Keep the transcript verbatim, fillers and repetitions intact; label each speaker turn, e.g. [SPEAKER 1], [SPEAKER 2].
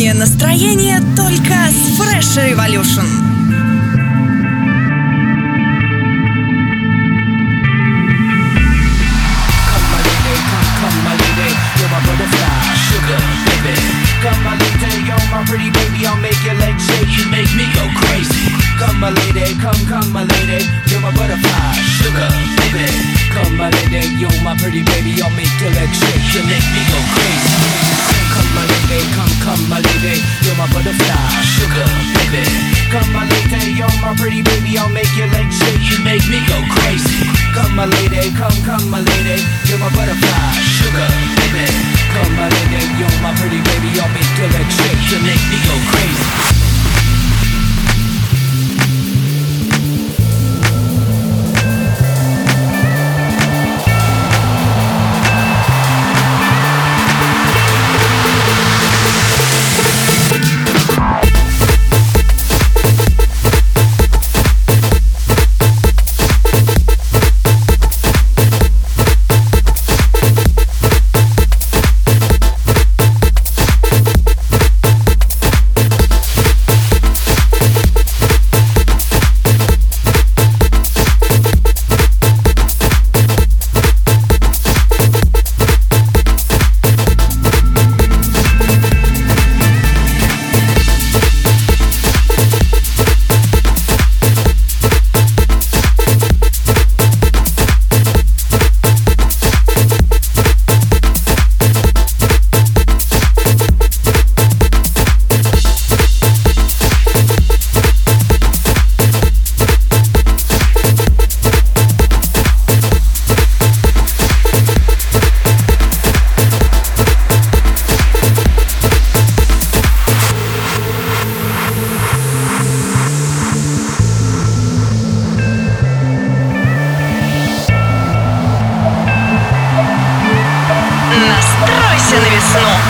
[SPEAKER 1] Утреннее настроение только с Fresh Revolution.
[SPEAKER 2] Come my lady, yo, my pretty baby, I'll make your legs shake. You make me go crazy. Come my lady, come, come my lady, you're my butterfly, sugar, baby. Come my lady, yo, my pretty baby, I'll make your legs shake. You make me go crazy. Come my lady, come, come my lady, you're my butterfly, sugar, baby. Come my lady, yo, my pretty baby, I'll make your legs shake. You make me go crazy. Come my lady, come, come my lady, you're my butterfly, sugar, baby. Come my lady, yo, my pretty baby, I'll make your legs shake. You make me go crazy.
[SPEAKER 1] Настройся на весну.